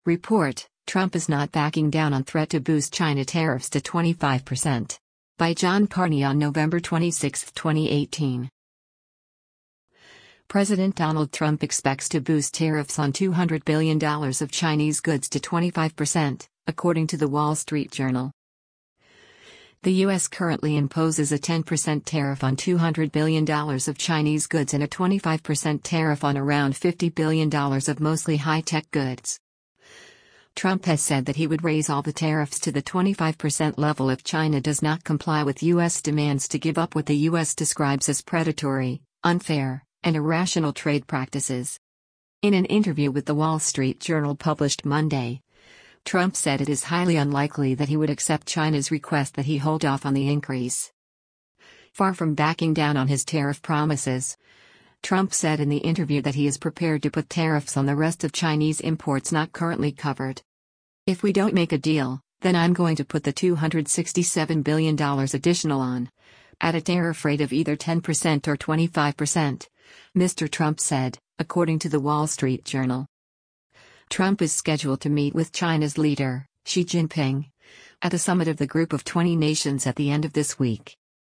Report: Trump is not backing down on threat to boost China tariffs to 25%. By John Carney on November 26, 2018. President Donald Trump expects to boost tariffs on $200 billion of Chinese goods to 25%, according to the Wall Street Journal. The U.S. currently imposes a 10% tariff on $200 billion of Chinese goods and a 25% tariff on around $50 billion of mostly high-tech goods. Trump has said that he would raise all the tariffs to the 25% level if China does not comply with U.S. demands to give up what the U.S. describes as predatory, unfair, and irrational trade practices. In an interview with the Wall Street Journal published Monday, Trump said it is highly unlikely that he would accept China's request that he hold off on the increase. Far from backing down on his tariff promises, Trump said in the interview that he is prepared to put tariffs on the rest of Chinese imports not currently covered. If we don't make a deal, then I'm going to put the $267 billion additional on, at a tariff rate of either 10% or 25%, Mr. Trump said, according to the Wall Street Journal. Trump is scheduled to meet with China's leader, Xi Jinping, at the summit of the Group of 20 Nations at the end of this week.